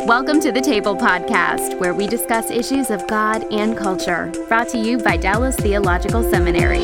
Welcome to the Table Podcast, where we discuss issues of God and culture, brought to you by Dallas Theological Seminary.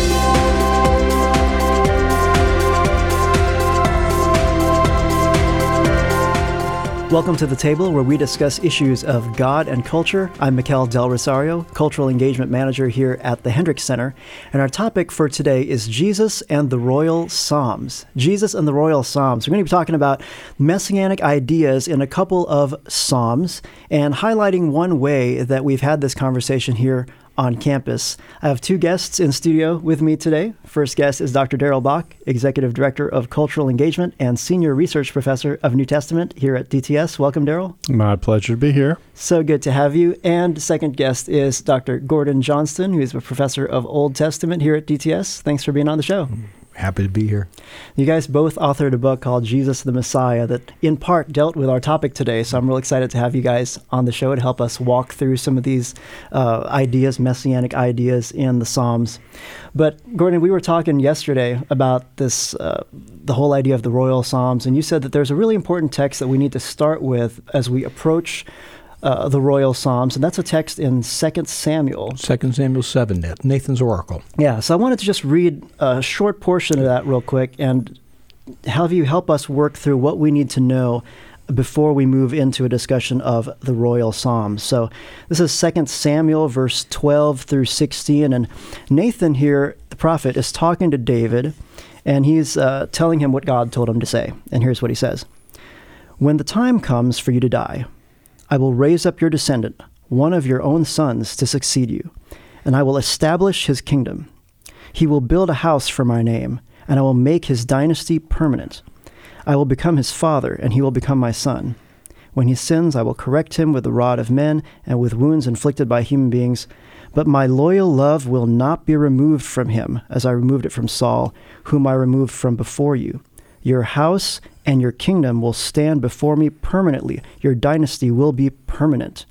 Welcome to the Table, where we discuss issues of God and culture. I'm Mikel Del Rosario, Cultural Engagement Manager here at the Hendricks Center, and our topic for today is Jesus and the Royal Psalms. Jesus and the Royal Psalms. We're going to be talking about messianic ideas in a couple of psalms and highlighting one way that we've had this conversation here on campus. I have two guests in studio with me today. First guest is Dr. Darrell Bock, Executive Director of Cultural Engagement and Senior Research Professor of New Testament here at DTS. Welcome, Darrell. My pleasure to be here. So good to have you. And second guest is Dr. Gordon Johnston, who is a Professor of Old Testament here at DTS. Thanks for being on the show. Happy to be here. You guys both authored a book called Jesus the Messiah that in part dealt with our topic today, so I'm really excited to have you guys on the show to help us walk through some of these ideas, messianic ideas in the Psalms. But Gordon, we were talking yesterday about this, the whole idea of the Royal Psalms, and you said that there's a really important text that we need to start with as we approach the Royal Psalms, and that's a text in 2 Samuel. 2 Samuel 7, Nathan's Oracle. Yeah, so I wanted to just read a short portion of that real quick and have you help us work through what we need to know before we move into a discussion of the Royal Psalms. So this is 2 Samuel, verse 12 through 16, and Nathan here, the prophet, is talking to David, and he's telling him what God told him to say. And here's what he says. "When the time comes for you to die, I will raise up your descendant, one of your own sons, to succeed you, and I will establish his kingdom. He will build a house for my name, and I will make his dynasty permanent. I will become his father, and he will become my son. When he sins, I will correct him with the rod of men and with wounds inflicted by human beings. But my loyal love will not be removed from him, as I removed it from Saul, whom I removed from before you. Your house and your kingdom will stand before me permanently. Your dynasty will be permanent."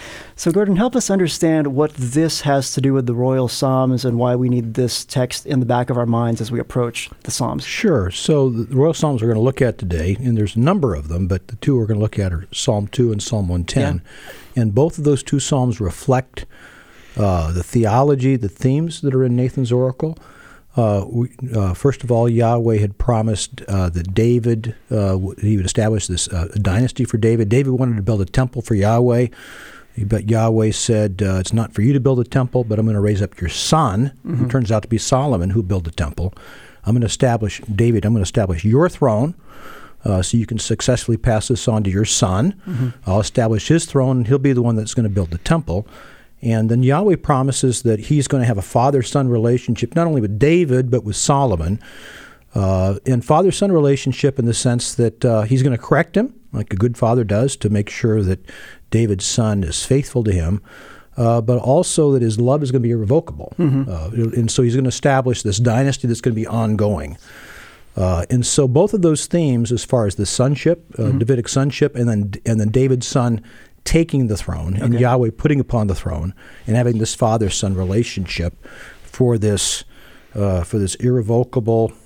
So Gordon, help us understand what this has to do with the Royal Psalms and why we need this text in the back of our minds as we approach the Psalms. Sure. So the Royal Psalms we're going to look at today, and there's a number of them, but the two we're going to look at are Psalm 2 and Psalm 110. Yeah. And both of those two Psalms reflect the theology, the themes that are in Nathan's Oracle. First of all, Yahweh had promised that David, he would establish this dynasty for David. David wanted to build a temple for Yahweh, but Yahweh said, it's not for you to build a temple, but I'm going to raise up your son, who turns out to be Solomon, who built a temple. I'm going to establish, David, I'm going to establish your throne, so you can successfully pass this on to your son. I'll establish his throne, and he'll be the one that's going to build the temple. And then Yahweh promises that he's going to have a father-son relationship, not only with David, but with Solomon. And father-son relationship in the sense that he's going to correct him, like a good father does, to make sure that David's son is faithful to him, but also that his love is going to be irrevocable. And so he's going to establish this dynasty that's going to be ongoing. And so both of those themes, as far as the sonship, Davidic sonship, and then David's son taking the throne, and Yahweh putting upon the throne, and having this father-son relationship for this irrevocable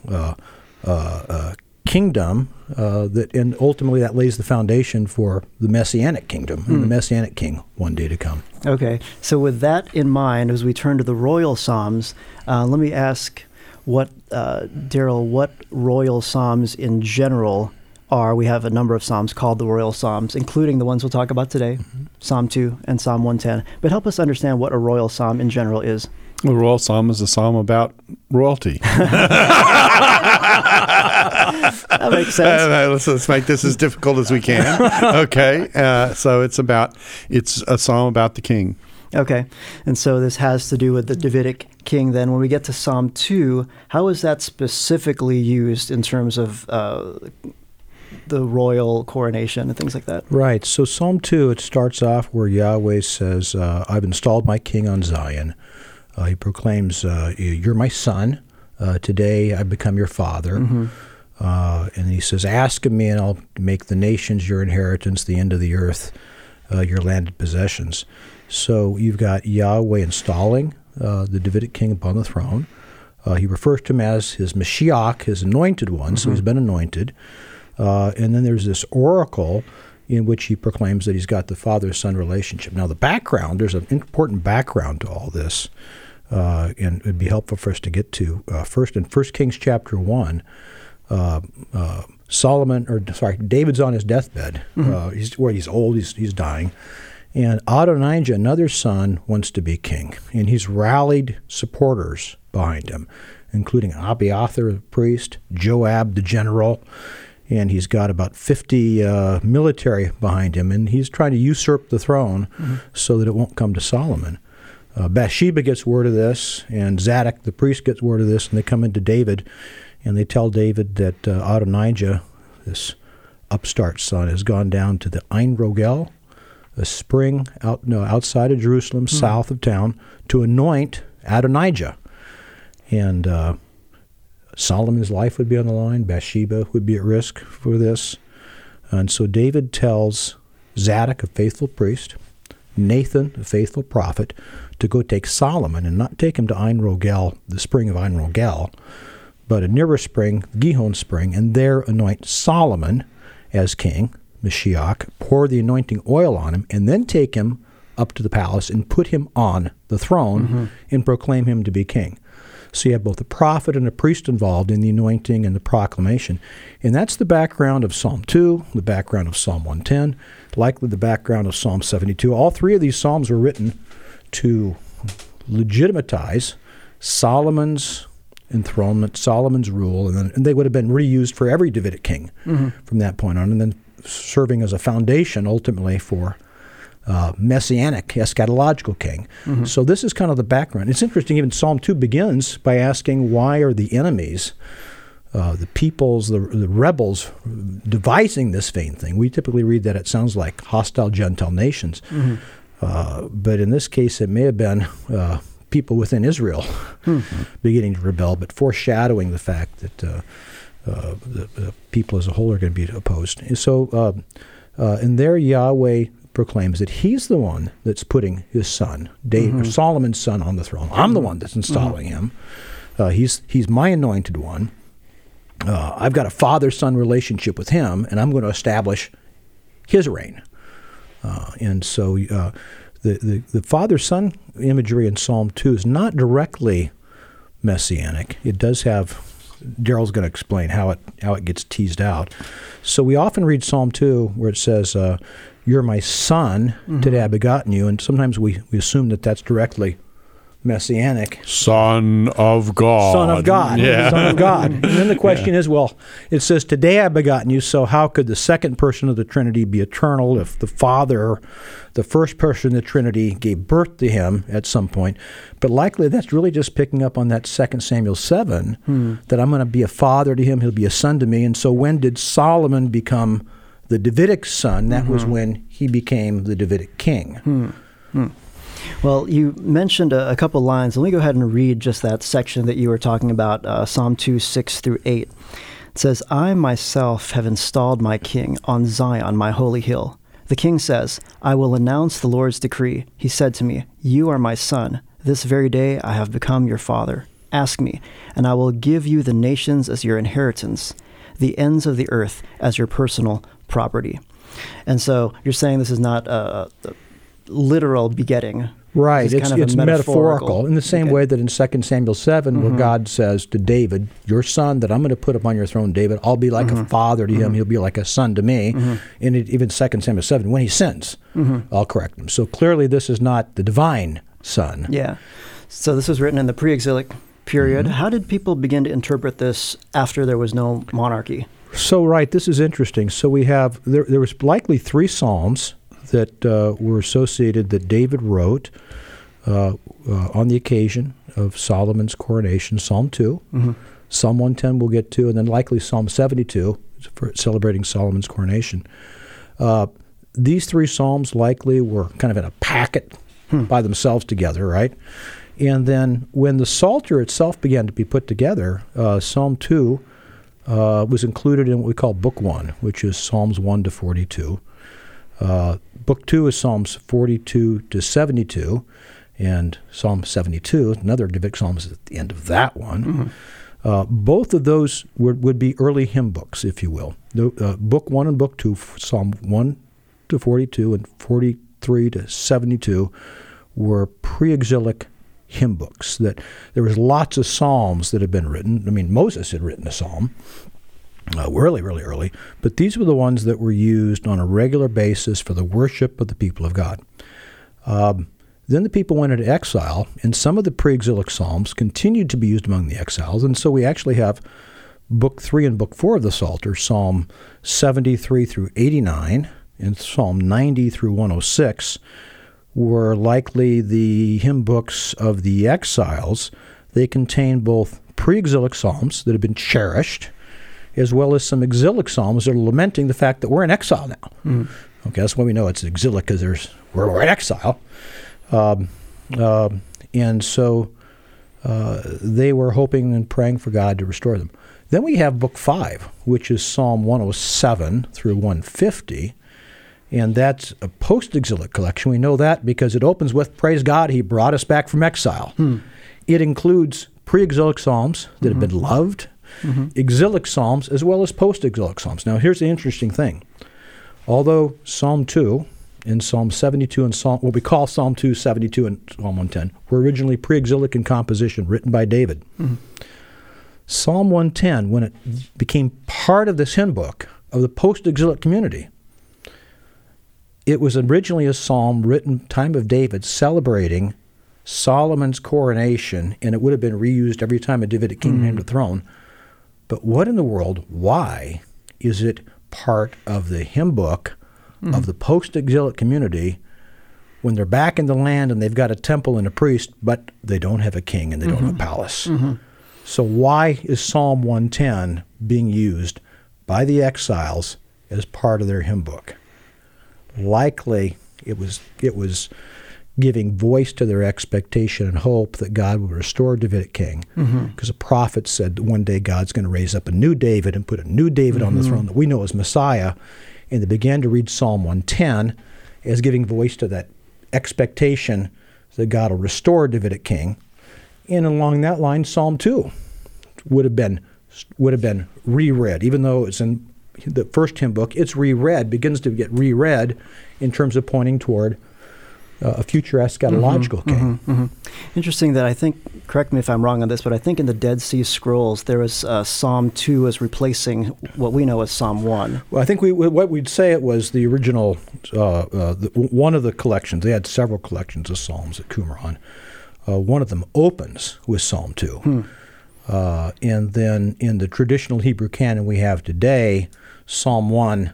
kingdom, and ultimately that lays the foundation for the Messianic kingdom and the Messianic king one day to come. Okay, so with that in mind, as we turn to the Royal Psalms, let me ask Darrell, what Royal Psalms in general are. We have a number of Psalms called the Royal Psalms, including the ones we'll talk about today, Psalm 2 and Psalm 110. But help us understand what a Royal Psalm in general is. A Royal Psalm is a psalm about royalty. That makes sense. Let's make this as difficult as we can. Okay, so it's a psalm about the king. Okay, and so this has to do with the Davidic king then. When we get to Psalm 2, how is that specifically used in terms of the royal coronation and things like that? Right. So Psalm 2, it starts off where Yahweh says, I've installed my king on Zion. He proclaims, you're my son. Today I become your father. And he says, ask of me and I'll make the nations your inheritance, the end of the earth, your landed possessions. So you've got Yahweh installing the Davidic king upon the throne. He refers to him as his Mashiach, his anointed one, so he's been anointed. And then there's this oracle in which he proclaims that he's got the father-son relationship. Now, the background, there's an important background to all this, and it would be helpful for us to get to. First, in 1 Kings chapter 1, David's on his deathbed. He's old, he's dying. And Adonijah, another son, wants to be king. And he's rallied supporters behind him, including Abiathar, the priest, Joab, the general, and he's got about 50 military behind him. And he's trying to usurp the throne so that it won't come to Solomon. Bathsheba gets word of this, and Zadok, the priest, gets word of this, and they come into David, and they tell David that Adonijah, this upstart son, has gone down to the Ein Rogel, a spring outside of Jerusalem, south of town, to anoint Adonijah. And Solomon's life would be on the line. Bathsheba would be at risk for this. And so David tells Zadok, a faithful priest, Nathan, a faithful prophet, to go take Solomon and not take him to Ein Rogel, the spring of Ein Rogel, but a nearer spring, Gihon spring, and there anoint Solomon as king, Mashiach, pour the anointing oil on him, and then take him up to the palace and put him on the throne and proclaim him to be king. So you have both a prophet and a priest involved in the anointing and the proclamation. And that's the background of Psalm 2, the background of Psalm 110, likely the background of Psalm 72. All three of these psalms were written to legitimatize Solomon's enthronement, Solomon's rule, and they would have been reused for every Davidic king from that point on, and then serving as a foundation ultimately for messianic, eschatological king. So this is kind of the background. It's interesting, even Psalm 2 begins by asking, why are the enemies, the peoples, the rebels, devising this vain thing? We typically read that it sounds like hostile Gentile nations. But in this case, it may have been people within Israel beginning to rebel, but foreshadowing the fact that the people as a whole are going to be opposed. And so, and there Yahweh proclaims that he's the one that's putting his son, Solomon's son, on the throne. I'm the one that's installing him. He's my anointed one. I've got a father-son relationship with him, and I'm going to establish his reign. And so the father-son imagery in Psalm 2 is not directly messianic. It does have, Daryl's going to explain how it gets teased out. So we often read Psalm 2 where it says, you're my son, today I've begotten you, and sometimes we assume that that's directly messianic. Son of God. Son of God. Yeah. Son of God. And then the question is, well, it says, today I've begotten you, so how could the second person of the Trinity be eternal if the Father, the first person of the Trinity, gave birth to him at some point? But likely that's really just picking up on that 2 Samuel 7, that I'm going to be a father to him, he'll be a son to me. And so when did Solomon become the Davidic son? That was when he became the Davidic king. Well, you mentioned a couple lines. Let me go ahead and read just that section that you were talking about, Psalm 2, 6 through 8. It says, I myself have installed my king on Zion, my holy hill. The king says, I will announce the Lord's decree. He said to me, you are my son. This very day I have become your father. Ask me, and I will give you the nations as your inheritance, the ends of the earth as your personal property. And so you're saying this is not a literal begetting. Right, it's metaphorical in the same way that in 2 Samuel 7, where God says to David, your son that I'm going to put upon your throne, David, I'll be like a father to him, he'll be like a son to me. And even 2 Samuel 7, when he sins, I'll correct him. So clearly this is not the divine son. Yeah. So this was written in the pre-exilic period. How did people begin to interpret this after there was no monarchy? So, right, this is interesting. So we have, there was likely 3 psalms that were associated that David wrote on the occasion of Solomon's coronation. Psalm 2, Psalm 110 we'll get to, and then likely Psalm 72 for celebrating Solomon's coronation. These 3 psalms likely were kind of in a packet by themselves together, right? And then when the Psalter itself began to be put together, Psalm 2 was included in what we call Book 1, which is Psalms 1 to 42. Book 2 is Psalms 42 to 72, and Psalm 72, another Davidic psalm, is at the end of that one. Both of those would be early hymn books, if you will. Book 1 and Book 2, Psalm 1 to 42 and 43 to 72 were pre-exilic hymn books. That there was lots of psalms that had been written. I mean, Moses had written a psalm really, really early, but these were the ones that were used on a regular basis for the worship of the people of God. Then the people went into exile, and some of the pre-exilic psalms continued to be used among the exiles, and so we actually have Book 3 and Book 4 of the Psalter, Psalm 73 through 89, and Psalm 90 through 106, were likely the hymn books of the exiles. They contain both pre-exilic psalms that have been cherished, as well as some exilic psalms that are lamenting the fact that we're in exile now. Mm. Okay, that's why we know it's exilic, because we're in exile. And so they were hoping and praying for God to restore them. Then we have Book 5, which is Psalm 107 through 150, and that's a post-exilic collection. We know that because it opens with, "Praise God, He brought us back from exile." It includes pre-exilic psalms that have been loved, exilic psalms, as well as post-exilic psalms. Now, here's the interesting thing. Although Psalm 2 and Psalm 72 and what we call Psalm 2, 72, and Psalm 110 were originally pre-exilic in composition, written by David. Psalm 110, when it became part of this hymn book of the post-exilic community, it was originally a psalm written time of David celebrating Solomon's coronation, and it would have been reused every time a Davidic king named the throne. But what in the world, why is it part of the hymn book of the post-exilic community when they're back in the land and they've got a temple and a priest, but they don't have a king and they don't have a palace? So why is Psalm 110 being used by the exiles as part of their hymn book? Likely it was giving voice to their expectation and hope that God will restore a Davidic king. Because a prophet said that one day God's going to raise up a new David and put a new David on the throne that we know as Messiah. And they began to read Psalm 110 as giving voice to that expectation that God will restore a Davidic king. And along that line, Psalm 2 would have been reread, even though it's in the first hymn book. It's begins to get reread in terms of pointing toward a future eschatological king. Interesting that I think, correct me if I'm wrong on this, but I think in the Dead Sea Scrolls there was Psalm 2 as replacing what we know as Psalm 1. Well, I think what we'd say it was the original, one of the collections. They had several collections of psalms at Qumran. One of them opens with Psalm 2. And then in the traditional Hebrew canon we have today, Psalm 1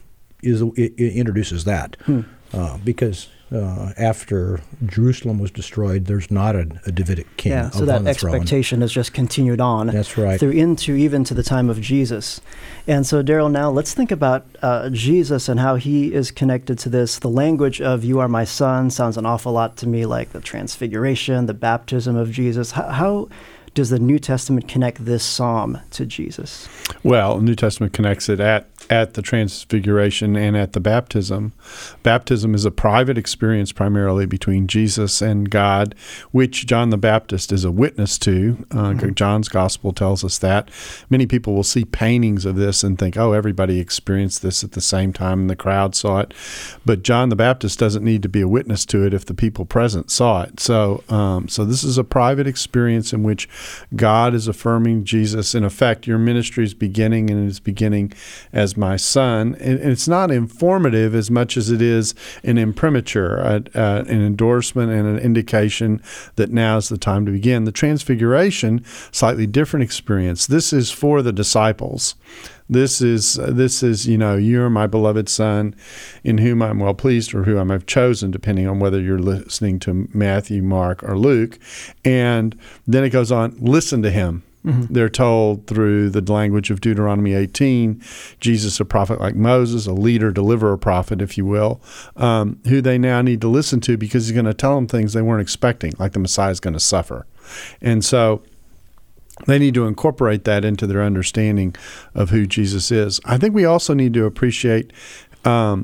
introduces that. Because after Jerusalem was destroyed, there's not a Davidic king. Yeah, so that expectation has just continued on. That's right. Even to the time of Jesus. And so, Daryl, now let's think about Jesus and how he is connected to this. The language of "You are my son" sounds an awful lot to me like the transfiguration, the baptism of Jesus. How does the New Testament connect this psalm to Jesus? Well, the New Testament connects it at the transfiguration and at the baptism. Baptism is a private experience primarily between Jesus and God, which John the Baptist is a witness to. John's gospel tells us that. Many people will see paintings of this and think, oh, everybody experienced this at the same time and the crowd saw it. But John the Baptist doesn't need to be a witness to it if the people present saw it. So this is a private experience in which God is affirming Jesus. In effect, your ministry is beginning, and it's beginning as my son. And it's not informative as much as it is an imprimatur, an endorsement and an indication that now is the time to begin. The transfiguration, slightly different experience. This is for the disciples. This is you are my beloved son, in whom I'm well pleased, or who I have chosen, depending on whether you're listening to Matthew, Mark, or Luke. And then it goes on, listen to him. They're told through the language of Deuteronomy 18, Jesus, a prophet like Moses, a leader, deliverer, prophet, if you will, who they now need to listen to because he's going to tell them things they weren't expecting, like the Messiah is going to suffer. And so they need to incorporate that into their understanding of who Jesus is. I think we also need to appreciate kind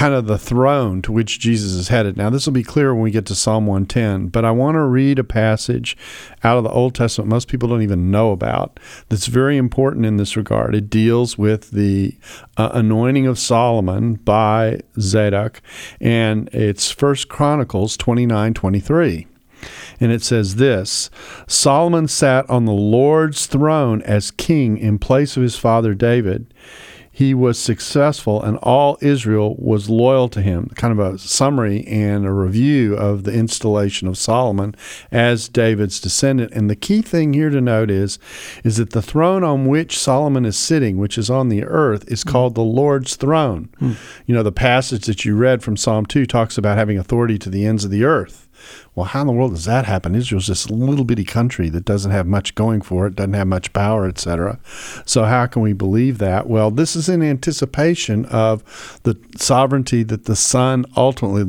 kind of the throne to which Jesus is headed. Now, this will be clear when we get to Psalm 110, but I want to read a passage out of the Old Testament most people don't even know about that's very important in this regard. It deals with the anointing of Solomon by Zadok, and it's 1 Chronicles 29:23. And it says this: Solomon sat on the Lord's throne as king in place of his father David. He was successful, and all Israel was loyal to him. Kind of a summary and a review of the installation of Solomon as David's descendant. And the key thing here to note is that the throne on which Solomon is sitting, which is on the earth, is called the Lord's throne. You know, the passage that you read from Psalm 2 talks about having authority to the ends of the earth. Well, how in the world does that happen? Israel's this little bitty country that doesn't have much going for it, doesn't have much power, etc. So how can we believe that? Well, this is in anticipation of the sovereignty that the Son ultimately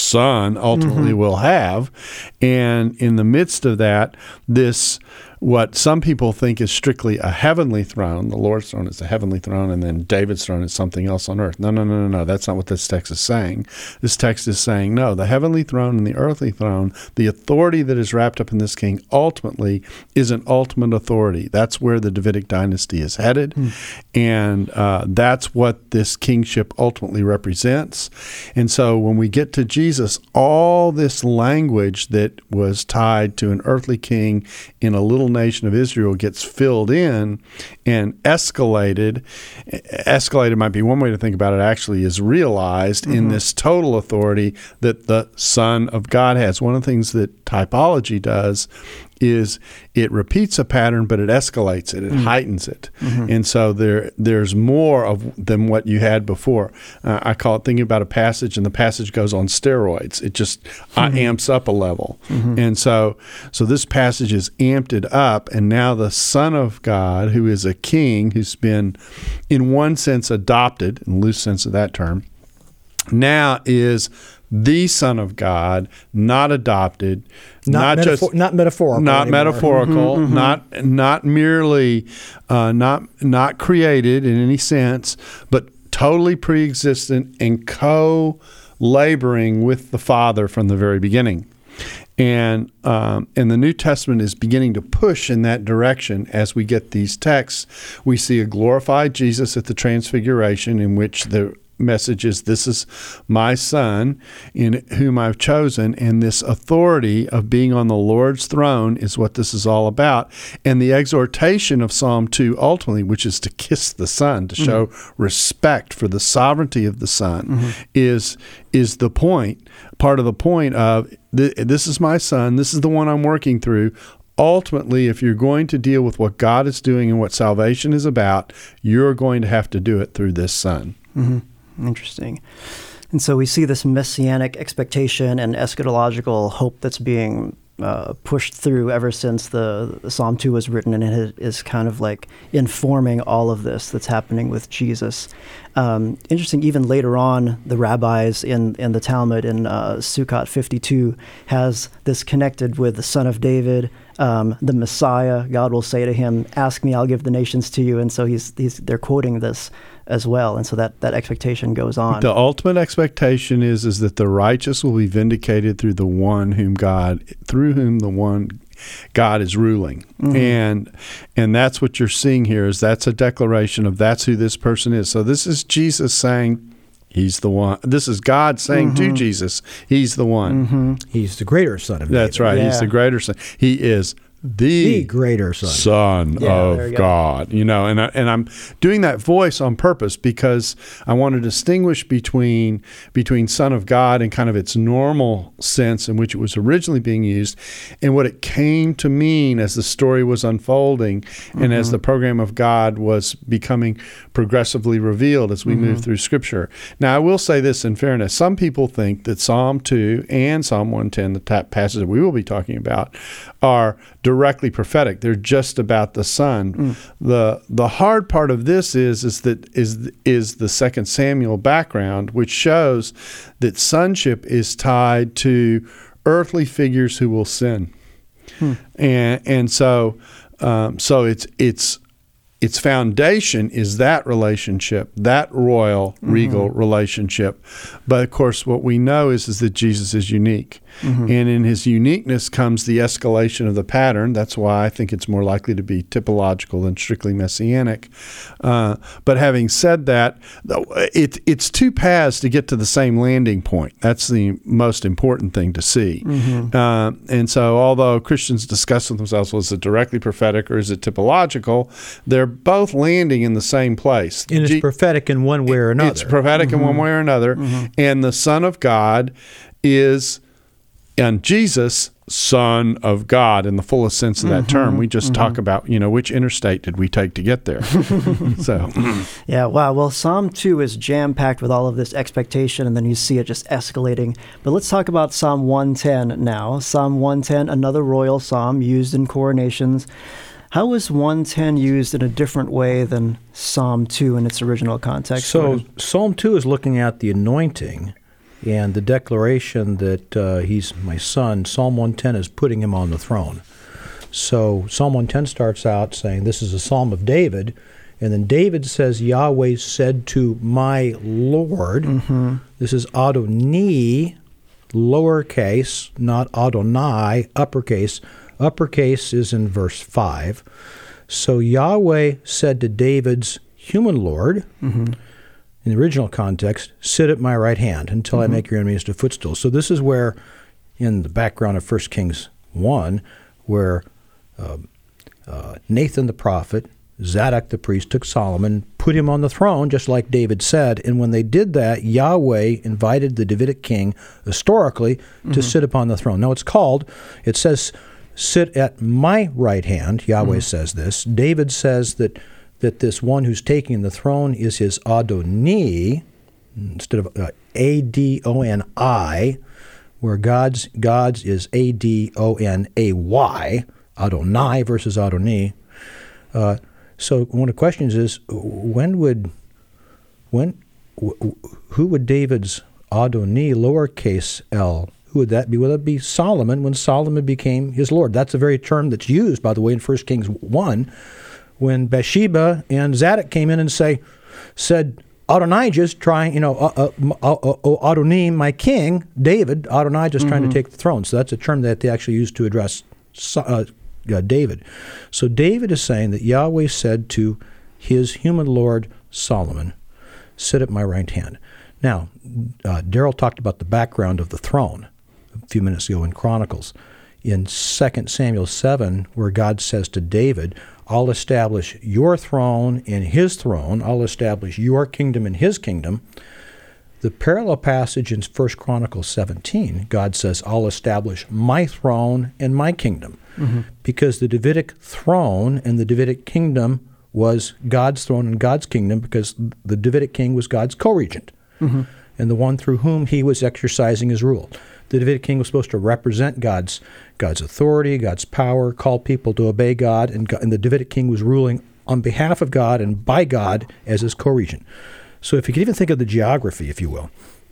will have. And in the midst of that, this, what some people think is strictly a heavenly throne, the Lord's throne is a heavenly throne, and then David's throne is something else on earth. No. That's not what this text is saying. This text is saying, no, the heavenly throne and the earthly throne, the authority that is wrapped up in this king ultimately is an ultimate authority. That's where the Davidic dynasty is headed, and that's what this kingship ultimately represents. And so when we get to Jesus, all this language that was tied to an earthly king in a little nation of Israel gets filled in and escalated. Escalated might be one way to think about it, actually, is realized in this total authority that the Son of God has. One of the things that typology does is it repeats a pattern, but it escalates it, it heightens it. And so there's more of than what you had before. I call it thinking about a passage, and the passage goes on steroids. It just amps up a level. And so this passage is amped it up, and now the Son of God, who is a king, who's been, in one sense, adopted, in the loose sense of that term, now is the Son of God, not adopted, not metaphorical, not merely not created in any sense, but totally pre-existent and co-laboring with the Father from the very beginning. And the New Testament is beginning to push in that direction as we get these texts. We see a glorified Jesus at the Transfiguration, in which the message is, this is my Son in whom I've chosen, and this authority of being on the Lord's throne is what this is all about. And the exhortation of Psalm 2 ultimately, which is to kiss the Son, to show respect for the sovereignty of the Son, is the point, part of the point of, this is my Son, this is the one I'm working through. Ultimately, if you're going to deal with what God is doing and what salvation is about, you're going to have to do it through this Son. Interesting. And so we see this messianic expectation and eschatological hope that's being pushed through ever since the Psalm 2 was written, and it is kind of like informing all of this that's happening with Jesus. Interesting, even later on, the rabbis in the Talmud in Sukkot 52 has this connected with the Son of David, the Messiah. God will say to him, "Ask me, I'll give the nations to you." And so they're quoting this as well, and so that expectation goes on. The ultimate expectation is that the righteous will be vindicated through the one through whom the one God is ruling. And that's what you're seeing here, is that's a declaration of that's who this person is. So this is Jesus saying, he's the one. This is God saying to Jesus, he's the one. He's the greater Son of David. That's right. Yeah. He's the greater Son. He is the greater Son of God. You know, and I'm doing that voice on purpose because I want to distinguish between Son of God and kind of its normal sense in which it was originally being used, and what it came to mean as the story was unfolding and as the program of God was becoming progressively revealed as we move through Scripture. Now, I will say this in fairness. Some people think that Psalm 2 and Psalm 110, the passage that we will be talking about, are directly prophetic. They're just about the Son. The hard part of this is the 2 Samuel background, which shows that sonship is tied to earthly figures who will sin, and so it's its foundation is that relationship, that royal, regal relationship. But of course, what we know is that Jesus is unique. And in his uniqueness comes the escalation of the pattern. That's why I think it's more likely to be typological than strictly messianic. But having said that, it's two paths to get to the same landing point. That's the most important thing to see. And so although Christians discuss with themselves, well, is it directly prophetic or is it typological, they're both landing in the same place. And it's prophetic in one way or another. It's prophetic in one way or another. And the Son of God is... And Jesus, Son of God, in the fullest sense of that term. We just talk about, which interstate did we take to get there? So, yeah, wow. Well, Psalm 2 is jam-packed with all of this expectation, and then you see it just escalating. But let's talk about Psalm 110 now. Psalm 110, another royal psalm used in coronations. How is 110 used in a different way than Psalm 2 in its original context? So Psalm 2 is looking at the anointing and the declaration that he's my son. Psalm 110 is putting him on the throne. So Psalm 110 starts out saying this is a psalm of David, and then David says, Yahweh said to my Lord. This is Adoni, lowercase, not Adonai, uppercase. Uppercase is in verse 5. So Yahweh said to David's human Lord, in the original context, sit at my right hand until I make your enemies to footstools. So this is where, in the background of 1 Kings 1, where Nathan the prophet, Zadok the priest took Solomon, put him on the throne, just like David said. And when they did that, Yahweh invited the Davidic king, historically, to sit upon the throne. Now it says, sit at my right hand. Yahweh says this. David says that this one who's taking the throne is his Adoni, instead of A-D-O-N-I, where God's is A-D-O-N-A-Y, Adonai versus Adoni. So one of the questions is, who would David's Adoni, lowercase l, who would that be? Would that be Solomon, when Solomon became his Lord? That's the very term that's used, by the way, in 1 Kings 1, when Bathsheba and Zadok came in and said, Adonijah's trying, Adoni, my king, David, Adonijah's trying to take the throne. So that's a term that they actually used to address David. So David is saying that Yahweh said to his human lord Solomon, sit at my right hand. Now, Darrell talked about the background of the throne a few minutes ago in Chronicles. In 2 Samuel 7, where God says to David, I'll establish your throne in his throne. I'll establish your kingdom in his kingdom. The parallel passage in 1 Chronicles 17, God says, I'll establish my throne and my kingdom. Because the Davidic throne and the Davidic kingdom was God's throne and God's kingdom, because the Davidic king was God's co-regent and the one through whom he was exercising his rule. The Davidic king was supposed to represent God's authority, God's power, call people to obey God, and the Davidic king was ruling on behalf of God and by God as his co-regent. So if you could even think of the geography, if you will,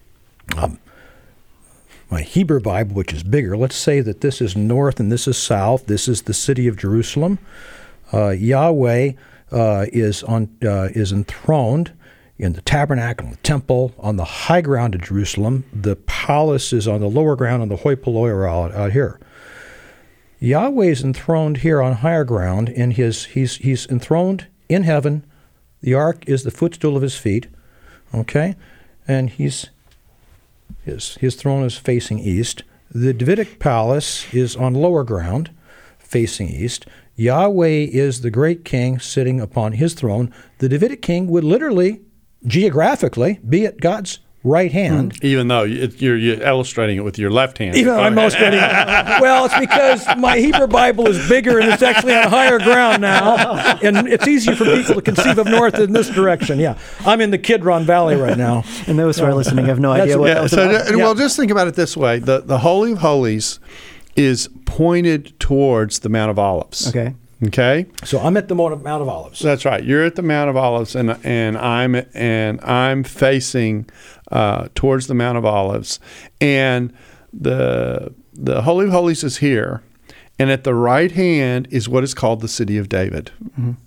my Hebrew Bible, which is bigger, let's say that this is north and this is south. This is the city of Jerusalem. Yahweh is enthroned in the tabernacle, the temple, on the high ground of Jerusalem. The palace is on the lower ground, on the hoi polloi out here. Yahweh is enthroned here on higher ground, and he's enthroned in heaven. The ark is the footstool of his feet, okay? And his throne is facing east. The Davidic palace is on lower ground, facing east. Yahweh is the great king sitting upon his throne. The Davidic king would literally, geographically, be at God's right hand. Even though you're illustrating it with your left hand. Even though I'm illustrating it. Well, it's because my Hebrew Bible is bigger and it's actually on higher ground now. And it's easier for people to conceive of north in this direction. Yeah. I'm in the Kidron Valley right now. And those who are listening have no idea what that was about. Well, just think about it this way. The Holy of Holies is pointed towards the Mount of Olives. Okay? So I'm at the Mount of Olives. That's right. You're at the Mount of Olives, and I'm facing towards the Mount of Olives, and the Holy of Holies is here, and at the right hand is what is called the City of David.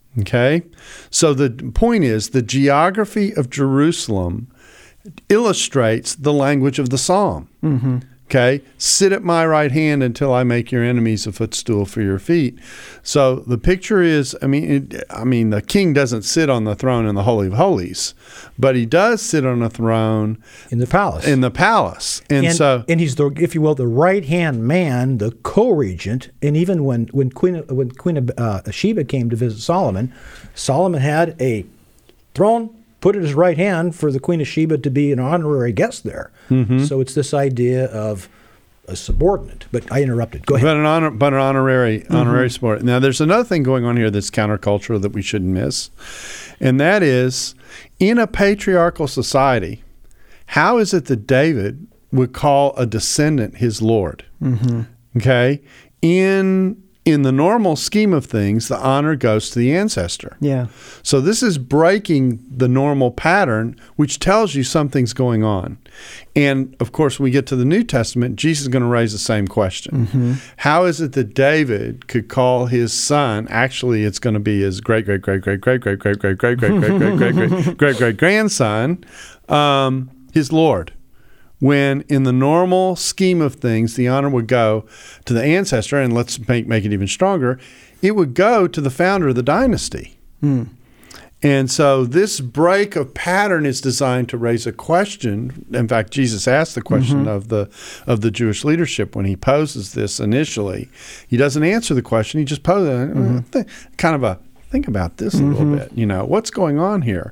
Okay? So the point is the geography of Jerusalem illustrates the language of the psalm. Okay? Sit at my right hand until I make your enemies a footstool for your feet. So the picture is, the king doesn't sit on the throne in the Holy of Holies, but he does sit on a throne in the palace. And he's the, if you will, the right-hand man, the co-regent. And even when Queen of Sheba came to visit Solomon, Solomon had a throne put at his right hand for the Queen of Sheba to be an honorary guest there. So it's this idea of a subordinate. But I interrupted. Go ahead. But an honorary subordinate. Now, there's another thing going on here that's countercultural that we shouldn't miss, and that is, in a patriarchal society, how is it that David would call a descendant his Lord? Okay? In the normal scheme of things, the honor goes to the ancestor. Yeah. So this is breaking the normal pattern, which tells you something's going on. And, of course, when we get to the New Testament, Jesus is going to raise the same question. How is it that David could call his son, actually it's going to be his great-great-great-great-great-great-great-great-great-great-great-great-grandson, his Lord? When in the normal scheme of things, the honor would go to the ancestor, and let's make it even stronger, it would go to the founder of the dynasty. And so this break of pattern is designed to raise a question. In fact, Jesus asked the question of the Jewish leadership when he poses this initially. He doesn't answer the question. He just poses think about this a little bit. What's going on here?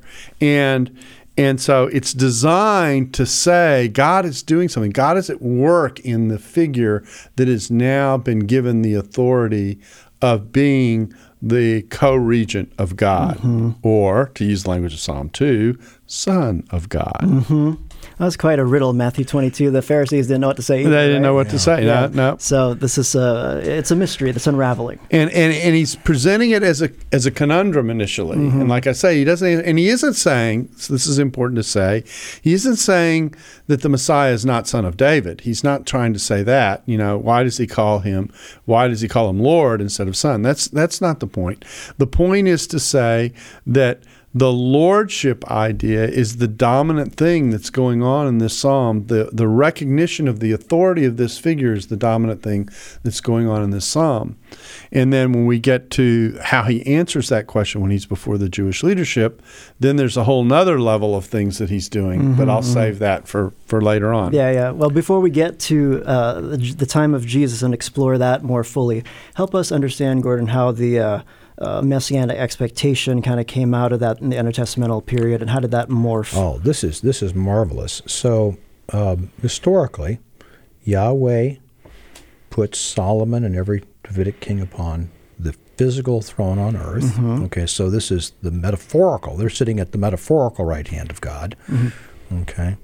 And so it's designed to say God is doing something. God is at work in the figure that has now been given the authority of being the co-regent of God, or, to use the language of Psalm 2, Son of God. That was quite a riddle, Matthew 22. The Pharisees didn't know what to say either. They didn't know what to say. Yeah. No. So this is it's a mystery that's unraveling. And he's presenting it as a conundrum initially. And like I say, he isn't saying, so this is important to say, he isn't saying that the Messiah is not son of David. He's not trying to say that. Why does he call him Lord instead of son? That's not the point. The point is to say that the lordship idea is the dominant thing that's going on in this psalm. The recognition of the authority of this figure is the dominant thing that's going on in this psalm. And then when we get to how he answers that question when he's before the Jewish leadership, then there's a whole nother level of things that he's doing. But I'll save that for later on. Yeah. Well, before we get to the time of Jesus and explore that more fully, help us understand, Gordon, how the messianic expectation kind of came out of that in the intertestamental period, and how did that morph? Oh, this is marvelous. So historically, Yahweh puts Solomon and every Davidic king upon the physical throne on earth. Okay, so this is the metaphorical. They're sitting at the metaphorical right hand of God. Okay,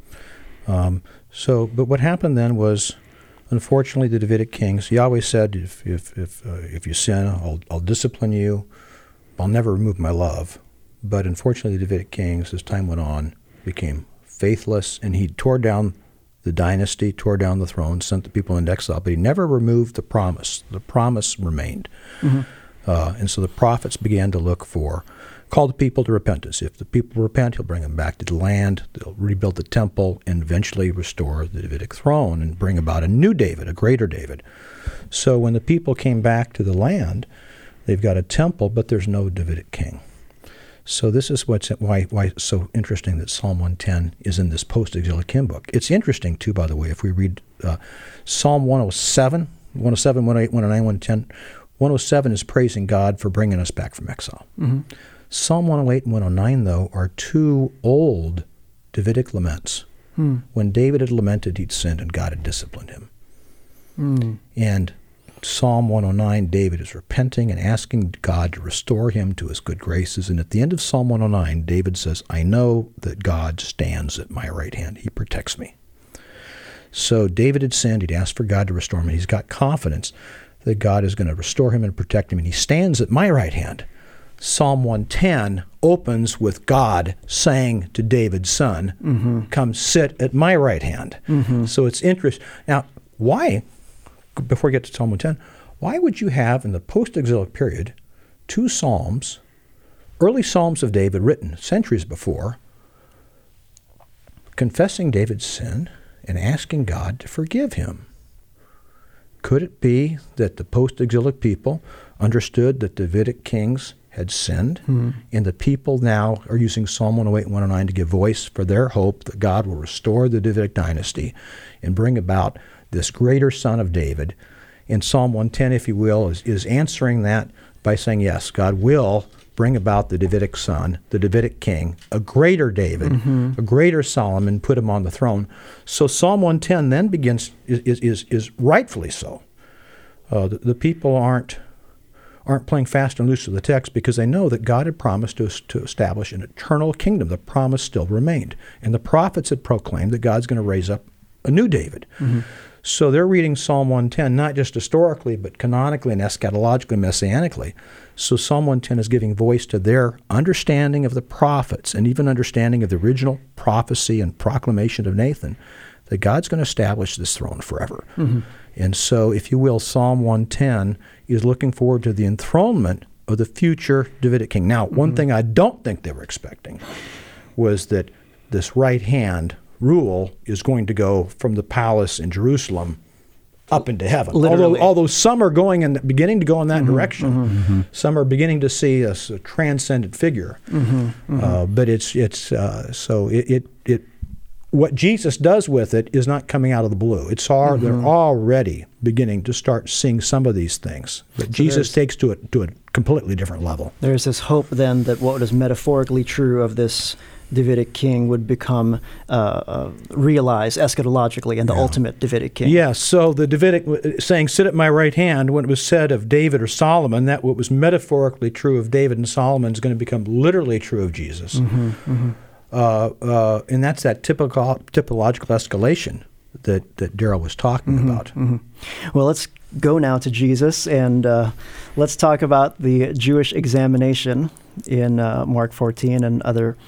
but what happened then was, unfortunately, the Davidic kings, Yahweh said, if you sin, I'll discipline you. I'll never remove my love. But unfortunately, the Davidic kings, as time went on, became faithless, and he tore down the dynasty, tore down the throne, sent the people into exile, but he never removed the promise. The promise remained. And so the prophets began to call the people to repentance. If the people repent, he'll bring them back to the land, they'll rebuild the temple, and eventually restore the Davidic throne and bring about a new David, a greater David. So when the people came back to the land, they've got a temple, but there's no Davidic king. So this is why it's so interesting that Psalm 110 is in this post-exilic hymn book. It's interesting, too, by the way, if we read Psalm 107, 108, 109, 110, 107 is praising God for bringing us back from exile. Psalm 108 and 109, though, are two old Davidic laments. When David had lamented, he'd sinned and God had disciplined him. And Psalm 109, David is repenting and asking God to restore him to his good graces. And at the end of Psalm 109, David says, I know that God stands at my right hand. He protects me. So David had sinned. He'd asked for God to restore him. And he's got confidence that God is going to restore him and protect him. And he stands at my right hand. Psalm 110 opens with God saying to David's son, come sit at my right hand. So it's interesting. Now, why, before we get to Psalm 110, why would you have in the post-exilic period two psalms early Psalms of David written centuries before, confessing David's sin and asking God to forgive him. Could it be that the post-exilic people understood that the Davidic kings had sinned, and the people now are using Psalm 108 and 109 to give voice for their hope that God will restore the Davidic dynasty and bring about this greater son of David? And Psalm 110, if you will, is answering that by saying, yes, God will bring about the Davidic son, the Davidic king, a greater David, a greater Solomon, put him on the throne. So Psalm 110 then begins, is rightfully so. The people aren't playing fast and loose with the text because they know that God had promised to establish an eternal kingdom. The promise still remained. And the prophets had proclaimed that God's going to raise up a new David. So they're reading Psalm 110, not just historically, but canonically and eschatologically, messianically. So Psalm 110 is giving voice to their understanding of the prophets and even understanding of the original prophecy and proclamation of Nathan, that God's going to establish this throne forever. And so, if you will, Psalm 110 is looking forward to the enthronement of the future Davidic king. Now, one thing I don't think they were expecting was that this right-hand rule is going to go from the palace in Jerusalem up into heaven. Although some are going and beginning to go in that direction, some are beginning to see a transcendent figure. But what Jesus does with it is not coming out of the blue. They're already beginning to start seeing some of these things. But Jesus takes to a completely different level. There's this hope then that what is metaphorically true of this Davidic king would become realized eschatologically in the ultimate Davidic king. Yes, so the Davidic saying, sit at my right hand, when it was said of David or Solomon, that what was metaphorically true of David and Solomon is going to become literally true of Jesus. And that's that typological escalation that Daryl was talking about. Well, let's go now to Jesus, and let's talk about the Jewish examination in Mark 14 and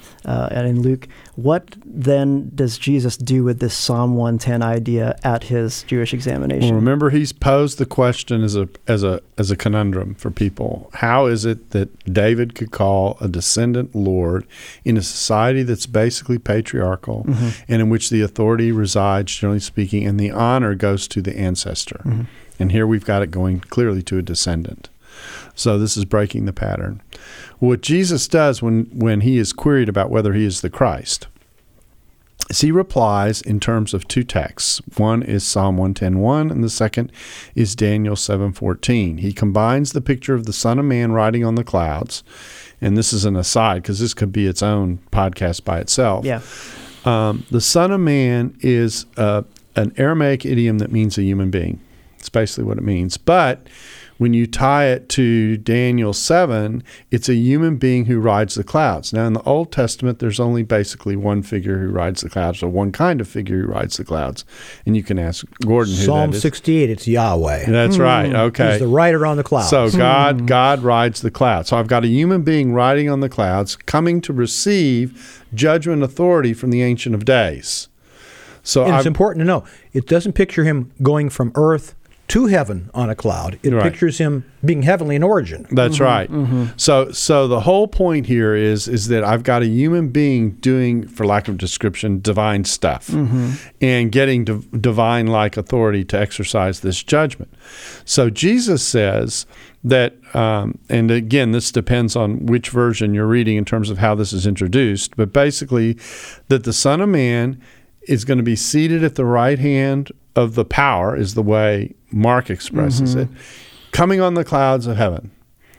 in Luke. What then does Jesus do with this Psalm 110 idea at his Jewish examination? Well, remember, he's posed the question as a conundrum for people. How is it that David could call a descendant Lord in a society that's basically patriarchal and in which the authority resides, generally speaking, and the honor goes to the ancestor? And here we've got it going clearly to a descendant. So this is breaking the pattern. What Jesus does when he is queried about whether he is the Christ is he replies in terms of two texts. One is Psalm 110:1, and the second is Daniel 7:14. He combines the picture of the Son of Man riding on the clouds, and this is an aside because this could be its own podcast by itself. Yeah. The Son of Man is an Aramaic idiom that means a human being. It's basically what it means. But when you tie it to Daniel 7, it's a human being who rides the clouds. Now, in the Old Testament, there's only basically one figure who rides the clouds, or one kind of figure who rides the clouds. And you can ask Gordon who Psalm that is. 68, it's Yahweh. That's right. Okay. He's the rider on the clouds. So God rides the clouds. So I've got a human being riding on the clouds, coming to receive judgment authority from the Ancient of Days. So and it's important to know, it doesn't picture him going from earth to heaven on a cloud. It pictures him being heavenly in origin. That's right. So the whole point here is that I've got a human being doing, for lack of description, divine stuff and getting divine-like authority to exercise this judgment. So Jesus says that, and again, this depends on which version you're reading in terms of how this is introduced, but basically that the Son of Man is going to be seated at the right hand of the power, is the way Mark expresses it, coming on the clouds of heaven.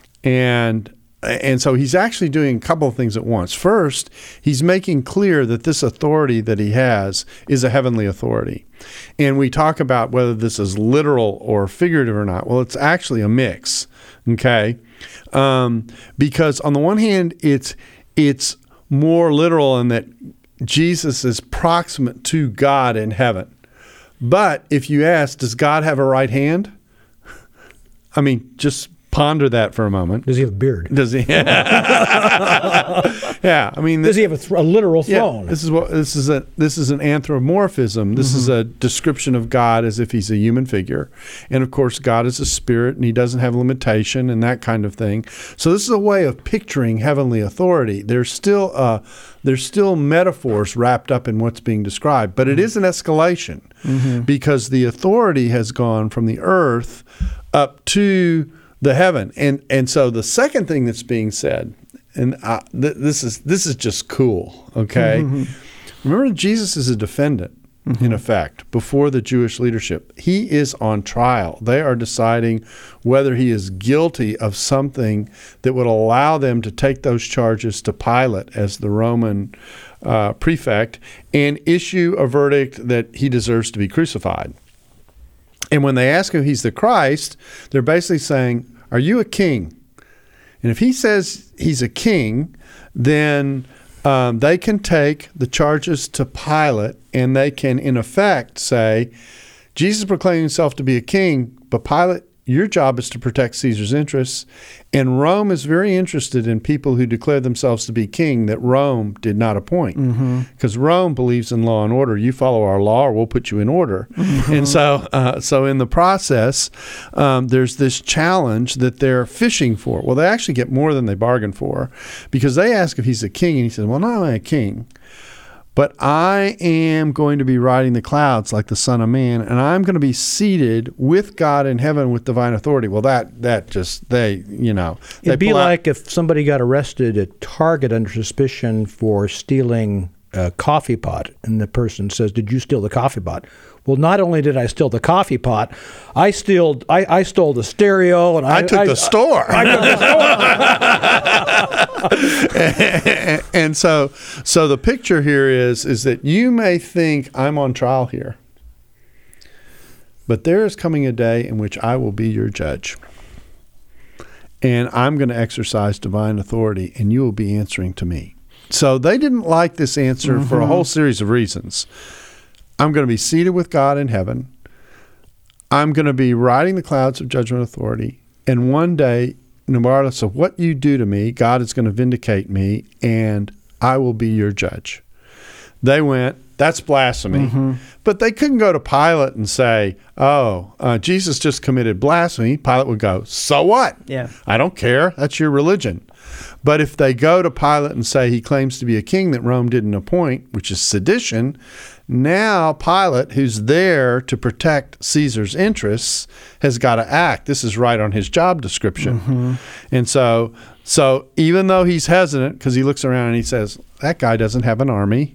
And so he's actually doing a couple of things at once. First, he's making clear that this authority that he has is a heavenly authority. And we talk about whether this is literal or figurative or not. Well, it's actually a mix, okay? Because on the one hand, it's more literal in that Jesus is proximate to God in heaven. But if you ask, does God have a right hand? I mean, just ponder that for a moment. Does he have a beard? Does he? Yeah, I mean, does he have a literal throne? Yeah, this is an anthropomorphism. This is a description of God as if he's a human figure, and of course, God is a spirit, and he doesn't have limitation and that kind of thing. So this is a way of picturing heavenly authority. There's still metaphors wrapped up in what's being described, but it is an escalation because the authority has gone from the earth up to the heaven, and so the second thing that's being said. And this is just cool, okay? Remember, Jesus is a defendant, in effect, before the Jewish leadership. He is on trial. They are deciding whether he is guilty of something that would allow them to take those charges to Pilate as the Roman prefect and issue a verdict that he deserves to be crucified. And when they ask him if he's the Christ, they're basically saying, "Are you a king?" And if he says he's a king, then they can take the charges to Pilate, and they can, in effect, say, Jesus proclaimed himself to be a king, but Pilate, your job is to protect Caesar's interests. And Rome is very interested in people who declare themselves to be king that Rome did not appoint. Because Rome believes in law and order. You follow our law or we'll put you in order. And so in the process, there's this challenge that they're fishing for. Well, they actually get more than they bargained for because they ask if he's a king. And he says, well, not only a king, but I am going to be riding the clouds like the Son of Man, and I'm going to be seated with God in heaven with divine authority. Well, it'd be like if somebody got arrested at Target under suspicion for stealing a coffee pot, and the person says, "Did you steal the coffee pot?" Well, not only did I steal the coffee pot, I stole the stereo, and I took the store. I took the store. And so the picture here is that you may think I'm on trial here, but there is coming a day in which I will be your judge, and I'm going to exercise divine authority, and you will be answering to me. So they didn't like this answer for a whole series of reasons. I'm going to be seated with God in heaven. I'm going to be riding the clouds of judgment authority. And one day, regardless of what you do to me, God is going to vindicate me, and I will be your judge. They went, that's blasphemy. But they couldn't go to Pilate and say, Jesus just committed blasphemy. Pilate would go, so what? Yeah. I don't care. That's your religion. But if they go to Pilate and say he claims to be a king that Rome didn't appoint, which is sedition, now Pilate, who's there to protect Caesar's interests, has got to act. This is right on his job description. And so even though he's hesitant, because he looks around and he says, that guy doesn't have an army.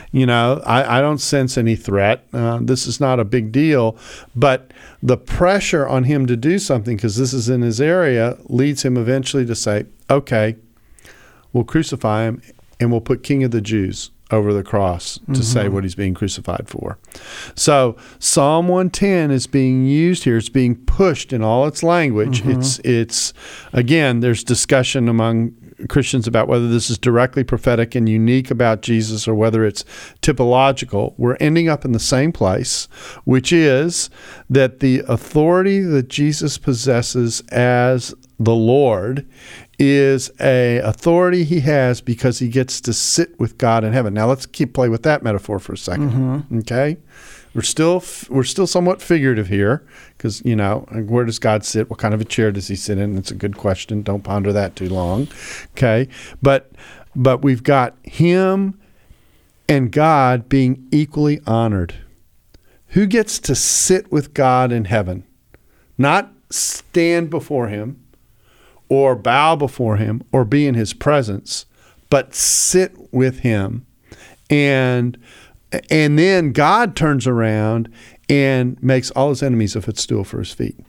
I don't sense any threat. This is not a big deal. But the pressure on him to do something, because this is in his area, leads him eventually to say, okay, we'll crucify him and we'll put King of the Jews over the cross to say what he's being crucified for. So Psalm 110 is being used here. It's being pushed in all its language. It's again, there's discussion among Christians about whether this is directly prophetic and unique about Jesus or whether it's typological. We're ending up in the same place, which is that the authority that Jesus possesses as the Lord is a authority he has because he gets to sit with God in heaven. Now let's play with that metaphor for a second. Okay, we're still somewhat figurative here because where does God sit? What kind of a chair does he sit in? It's a good question. Don't ponder that too long. Okay, but we've got him and God being equally honored. Who gets to sit with God in heaven? Not stand before him, or bow before him, or be in his presence, but sit with him. And then God turns around and makes all his enemies a footstool for his feet.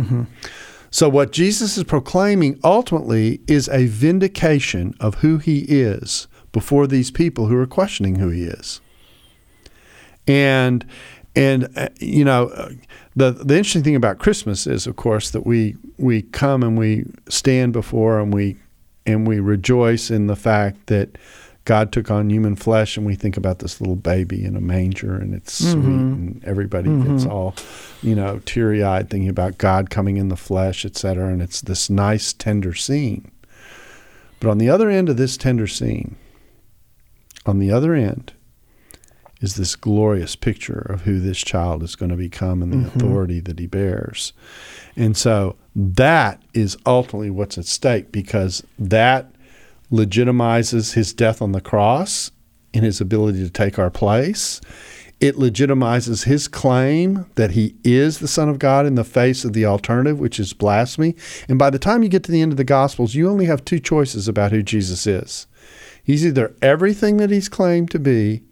So what Jesus is proclaiming ultimately is a vindication of who he is before these people who are questioning who he is. And the interesting thing about Christmas is, of course, that we come and we stand before and we rejoice in the fact that God took on human flesh, and we think about this little baby in a manger, and it's sweet, and everybody gets all, teary-eyed thinking about God coming in the flesh, etc., and it's this nice, tender scene. But on the other end of this tender scene, on the other end, is this glorious picture of who this child is going to become and the authority that he bears. And so that is ultimately what's at stake, because that legitimizes his death on the cross and his ability to take our place. It legitimizes his claim that he is the Son of God in the face of the alternative, which is blasphemy. And by the time you get to the end of the Gospels, you only have two choices about who Jesus is. He's either everything that he's claimed to be,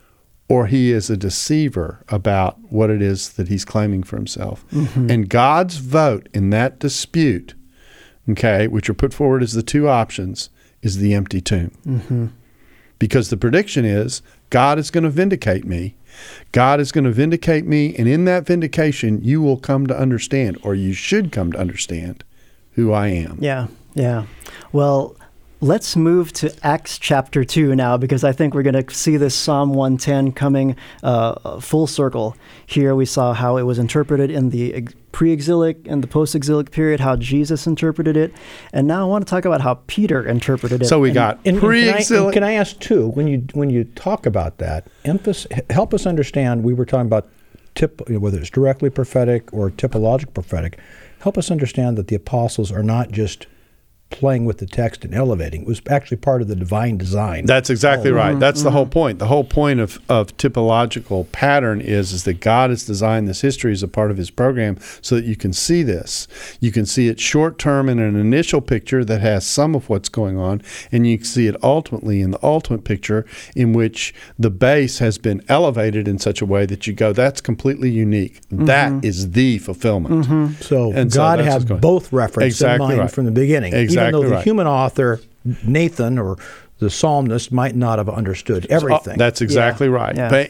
or he is a deceiver about what it is that he's claiming for himself. And God's vote in that dispute, which are put forward as the two options, is the empty tomb. Because the prediction is, God is going to vindicate me. God is going to vindicate me, and in that vindication, you will come to understand, or you should come to understand, who I am. Yeah. Well, let's move to Acts chapter 2 now, because I think we're going to see this Psalm 110 coming full circle. Here we saw how it was interpreted in the pre-exilic and the post-exilic period, how Jesus interpreted it. And now I want to talk about how Peter interpreted it. So we got pre-exilic. Can I ask, too, when you talk about that, help us understand, we were talking about whether it's directly prophetic or typological prophetic, help us understand that the apostles are not just playing with the text and elevating. It was actually part of the divine design. That's exactly right. That's the whole point. The whole point of typological pattern is that God has designed this history as a part of his program so that you can see this. You can see it short-term in an initial picture that has some of what's going on, and you can see it ultimately in the ultimate picture in which the base has been elevated in such a way that you go, that's completely unique. That is the fulfillment. So God had both references in mind from the beginning. Even though the human author, Nathan, or the psalmist might not have understood everything. That's exactly right. Yeah. But,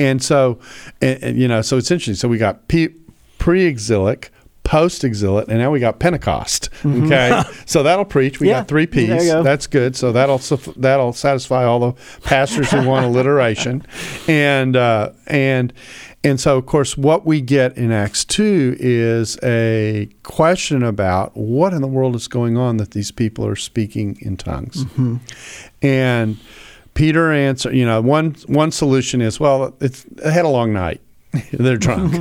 so it's interesting. So we got pre-exilic, post-exilic, and now we got Pentecost. Okay, so that'll preach. We got 3 P's. There you go. That's good. So that'll satisfy all the pastors who want alliteration, and so, of course, what we get in Acts 2 is a question about what in the world is going on that these people are speaking in tongues. And Peter answered, one solution is, well, they had a long night. They're drunk.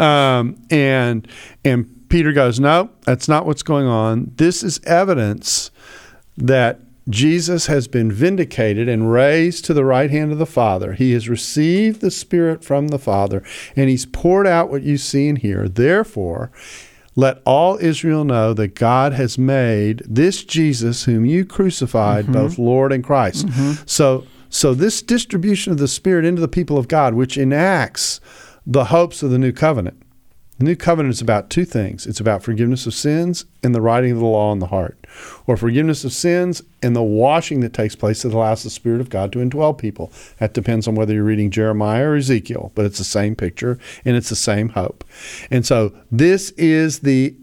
And Peter goes, no, that's not what's going on. This is evidence that Jesus has been vindicated and raised to the right hand of the Father. He has received the Spirit from the Father, and he's poured out what you see and hear. Therefore, let all Israel know that God has made this Jesus, whom you crucified, both Lord and Christ. So this distribution of the Spirit into the people of God, which enacts the hopes of the new covenant. The new covenant is about 2 things. It's about forgiveness of sins and the writing of the law on the heart, or forgiveness of sins and the washing that takes place that allows the Spirit of God to indwell people. That depends on whether you're reading Jeremiah or Ezekiel, but it's the same picture and it's the same hope. And so this is the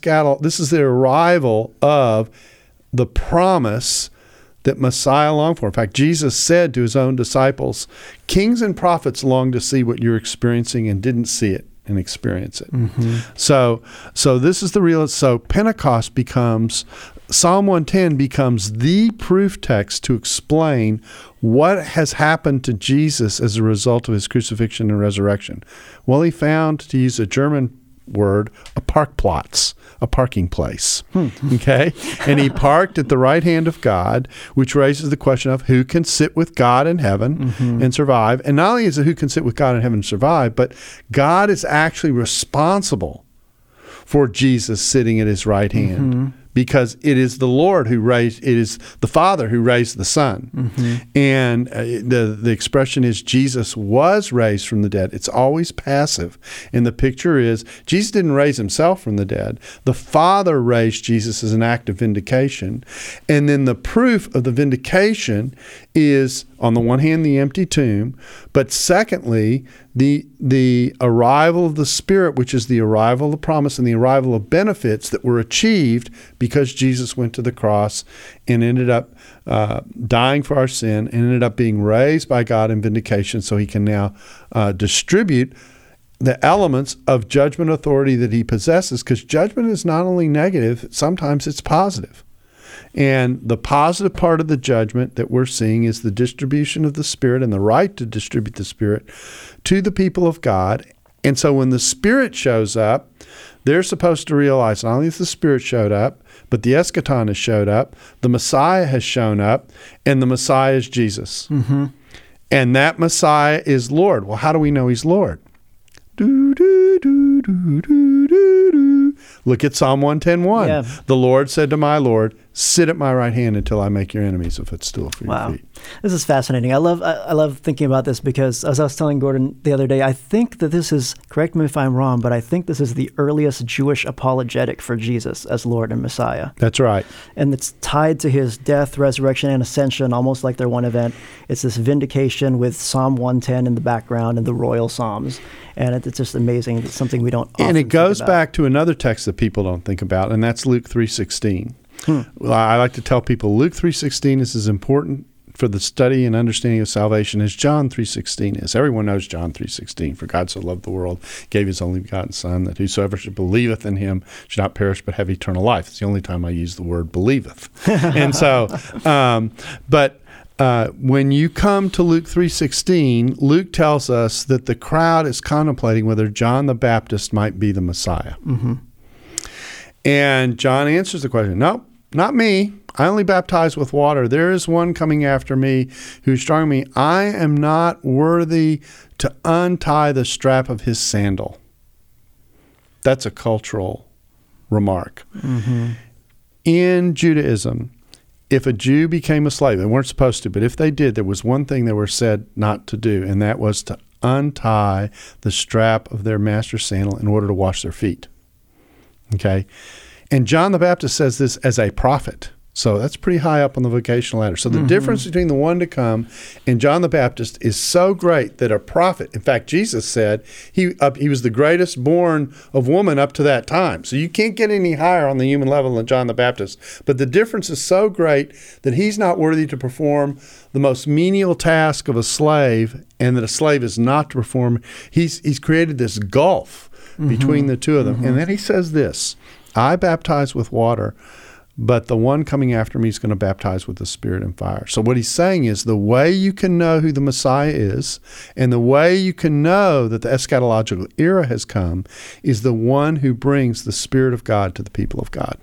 arrival of the promise that Messiah longed for. In fact, Jesus said to his own disciples, kings and prophets long to see what you're experiencing and didn't see it and experience it. So this is the real. So Pentecost becomes, Psalm 110 becomes the proof text to explain what has happened to Jesus as a result of his crucifixion and resurrection. Well, he found, to use a German word, a Parkplatz, a parking place. Okay? And he parked at the right hand of God, which raises the question of who can sit with God in heaven and survive. And not only is it who can sit with God in heaven and survive, but God is actually responsible for Jesus sitting at his right hand. Because it is the Lord who raised, it is the Father who raised the Son. And the expression is Jesus was raised from the dead. It's always passive. And the picture is Jesus didn't raise himself from the dead. The Father raised Jesus as an act of vindication. And then the proof of the vindication is, on the one hand, the empty tomb, but secondly, the arrival of the Spirit, which is the arrival of promise and the arrival of benefits that were achieved because Jesus went to the cross and ended up dying for our sin and ended up being raised by God in vindication so he can now distribute the elements of judgment authority that he possesses, because judgment is not only negative, sometimes it's positive. And the positive part of the judgment that we're seeing is the distribution of the Spirit and the right to distribute the Spirit to the people of God. And so when the Spirit shows up, they're supposed to realize not only has the Spirit showed up, but the eschaton has showed up, the Messiah has shown up, and the Messiah is Jesus. Mm-hmm. And that Messiah is Lord. Well, how do we know he's Lord? Look at Psalm 110:1. Yeah. The Lord said to my Lord, sit at my right hand until I make your enemies a footstool for your feet. This is fascinating. I love thinking about this because, as I was telling Gordon the other day, I think that this is, correct me if I'm wrong, but I think this is the earliest Jewish apologetic for Jesus as Lord and Messiah. That's right. And it's tied to his death, resurrection, and ascension, almost like they're one event. It's this vindication with Psalm 110 in the background and the royal Psalms. And it's just amazing. It's something we don't often And it goes think about. back to another text that people don't think about, and that's Luke 3:16. Well, I like to tell people Luke 3:16 is as important for the study and understanding of salvation as John 3:16 is. Everyone knows John 3:16. For God so loved the world, gave his only begotten Son, that whosoever should believeth in him should not perish but have eternal life. It's the only time I use the word believeth. And so, when you come to Luke 3:16, Luke tells us that the crowd is contemplating whether John the Baptist might be the Messiah. Mm-hmm. And John answers the question, no, not me. I only baptize with water. There is one coming after me who's stronger than me. I am not worthy to untie the strap of his sandal. That's a cultural remark. Mm-hmm. In Judaism, if a Jew became a slave, they weren't supposed to, but if they did, there was one thing they were said not to do, and that was to untie the strap of their master's sandal in order to wash their feet. Okay? And John the Baptist says this as a prophet. So that's pretty high up on the vocational ladder. So the difference between the one to come and John the Baptist is so great that a prophet, in fact, Jesus said he was the greatest born of woman up to that time. So you can't get any higher on the human level than John the Baptist. But the difference is so great that he's not worthy to perform the most menial task of a slave, and that a slave is not to perform. He's created this gulf between the two of them. And then he says this, I baptize with water, but the one coming after me is going to baptize with the Spirit and fire. So what he's saying is the way you can know who the Messiah is and the way you can know that the eschatological era has come is the one who brings the Spirit of God to the people of God.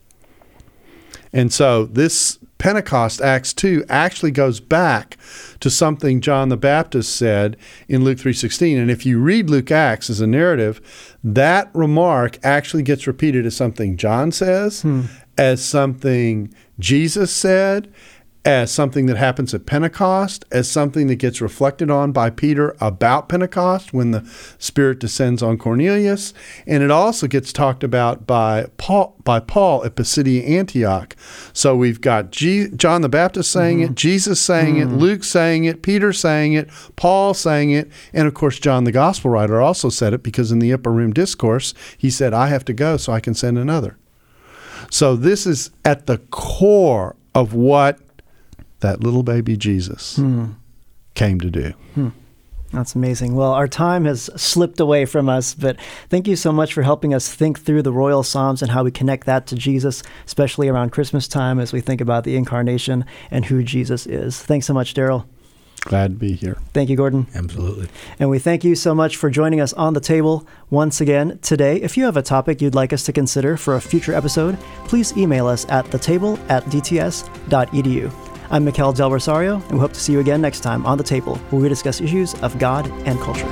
And so this Pentecost, Acts 2, actually goes back to something John the Baptist said in Luke 3:16. And if you read Luke Acts as a narrative, that remark actually gets repeated as something John says, as something Jesus said, as something that happens at Pentecost, as something that gets reflected on by Peter about Pentecost when the Spirit descends on Cornelius. And it also gets talked about by Paul at Pisidia Antioch. So we've got John the Baptist saying it, Jesus saying it, Luke saying it, Peter saying it, Paul saying it, and of course John the Gospel writer also said it, because in the Upper Room Discourse, he said, I have to go so I can send another. So this is at the core of what that little baby Jesus came to do. That's amazing. Well, our time has slipped away from us, but thank you so much for helping us think through the Royal Psalms and how we connect that to Jesus, especially around Christmas time as we think about the incarnation and who Jesus is. Thanks so much, Daryl. Glad to be here. Thank you, Gordon. Absolutely. And we thank you so much for joining us on the table once again today. If you have a topic you'd like us to consider for a future episode, please email us at thetable@dts.edu. I'm Mikel Del Rosario, and we hope to see you again next time on The Table, where we discuss issues of God and culture.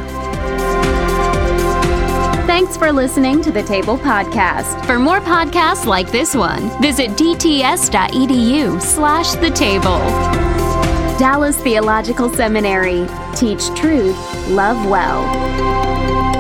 Thanks for listening to The Table Podcast. For more podcasts like this one, visit dts.edu/The Table. Dallas Theological Seminary. Teach truth, love well.